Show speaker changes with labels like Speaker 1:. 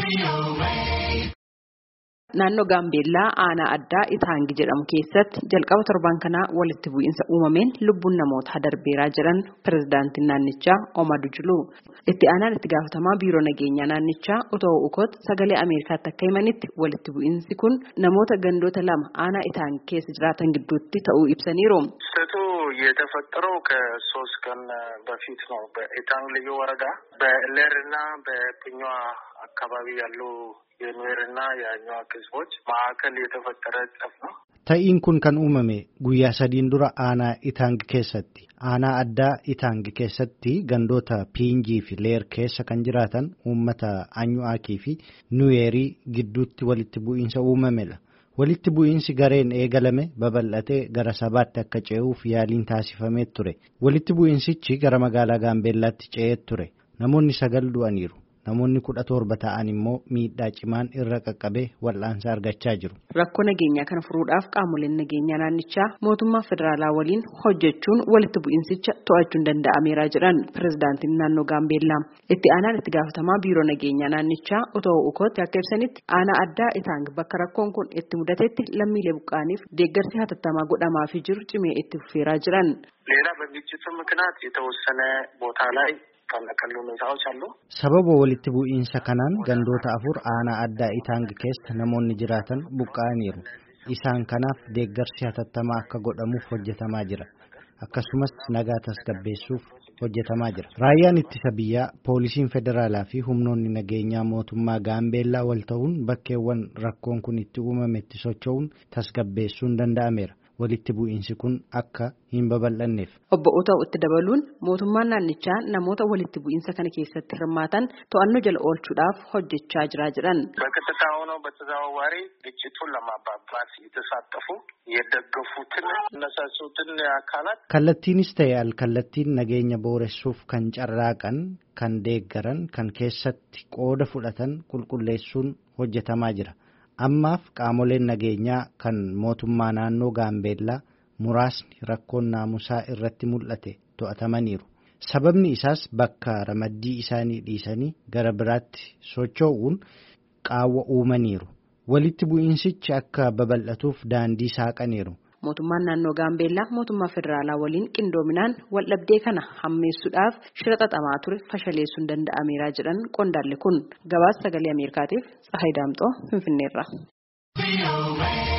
Speaker 1: Naannoo Gaambeellaa aanaa addaa Itaangi jedhamu keessatti jalqaba torban kanaa walitti bu'iinsa uumameen lubbuun namoota darbeeraa jiran pirezidaantiin naannichaa Omar Julu. Itti aanaan itti gaafatamaa biiroo nageenyaa naannichaa Otoo Ukot sagalee Ameerikaatti akka himanitti walitti bu'iinsi kun namoota gandoota lama aanaa Itaangi keessa jiraatan gidduutti ta'uu ibsaniiru.
Speaker 2: የተፈጠረው ከ3 ቀን በፊት ነው በኢታንግ ልዩ ወረዳ በሌርና በፒኛ አካባቢ ያሉ የኑዌርና የኛዋ ህዝቦች ማዕከል የተፈጠረ ጸብ ነው።
Speaker 3: Ta'iin kun kan uumame guyyaa 3 dura aanaa Itaang keessatti aanaa addaa Itaang keessatti gandoota Piinjii fi Leer keessa kan jiraatan uummata Anyu'aakii fi Nuweerii gidduutti walitti bu'iinsa uumamedha. Walitti bu'iinsi gareen eegalame babal'atee gara sabaatti akka ce'uuf yaaliin taasifamee ture. Walitti bu'iinsichi gara magaalaa Gaambeellaatti ce'ee ture. Namoonni 9 du'aniiru. Namoonni 17 ta'an immoo miidhaa cimaan irra qaqqabee wal'aansa argachaa jiru.
Speaker 1: Rakkoo nageenyaa kana furuudhaaf qaamoleen nageenyaa naannichaa mootummaa federaalaa waliin hojjechuun walitti bu'iinsicha to'achuun danda'ameera jedhan pirezidaantiin naannoo Gaambeellaa. Itti aanaan itti gaafatamaa biiroo nageenyaa naannichaa Otoo Ukot akka ibsanitti aanaa addaa Itaang bakka rakkoon kun itti mudatetti lammiilee buqqaaniif deeggarsi hatattamaa godhamaafii jiru cimee itti fufeeraa jiran.
Speaker 2: ሌላ በግጭቱ ምክንያት የተወሰነ ቦታ ላይ
Speaker 3: Sababa walitti bu'iinsa kanaan gandoota 4 aanaa addaa Itaang keessa namoonni jiraatan buqqa'aniiru. Isaan kanaaf deeggarsi hatattamaa akka godhamuuf hojjetamaa jira. Akkasumas nagaa tasgabbeessuuf hojjetamaa jira. Raayyaan ittisa biyyaa, poolisiin federaalaa fi humnoonni nageenyaa mootummaa Gaambeellaa wal ta'uun bakkeewwan rakkoon kun itti uumametti socho'uun tasgabbeessuun danda'ameera. Walitti bu'iinsi kun akka hin babal'anneef.
Speaker 1: Obbo Otoo itti dabaluun mootummaan naannichaa namoota walitti bu'iinsa kana keessatti hirmaatan to'annoo jala oolchuudhaaf hojjechaa jira jedhan.
Speaker 2: በቀጥታ ሆነው በተዘዋዋሪ ግጭቱን ለማባባስ የተሳተፉ የደገፉትን እነሳሱትን አካላት
Speaker 3: kallattiinis ta'e alkallattiin nageenya booressuuf kan carraaqan kan deeggaran kan keessatti qooda fudhatan qulqulleessuun hojjetamaa jira. Ammaaf qaamoleen nageenyaa kan mootummaa naannoo Gaambeellaa muraasni rakkoon naamusaa irratti mul'ate to'atamaniiru. Sababni isaas bakka ramaddii isaanii dhiisanii gara biraatti socho'uun qaawwa uumaniiru. Walitti bu'iinsichi akka babal'atuuf daandii saaqaniiru.
Speaker 1: Mootummaan naannoo Gaambeellaa mootummaa federaalaa waliin qindoominaan waldhabdee kana hammeessuudhaaf shira xaxamaa ture fashaleessuun danda'ameera jedhan qondaalli kun. Gabaasa sagalee Ameerikaatiif Tsahaay Daamxoo Finfinneerra.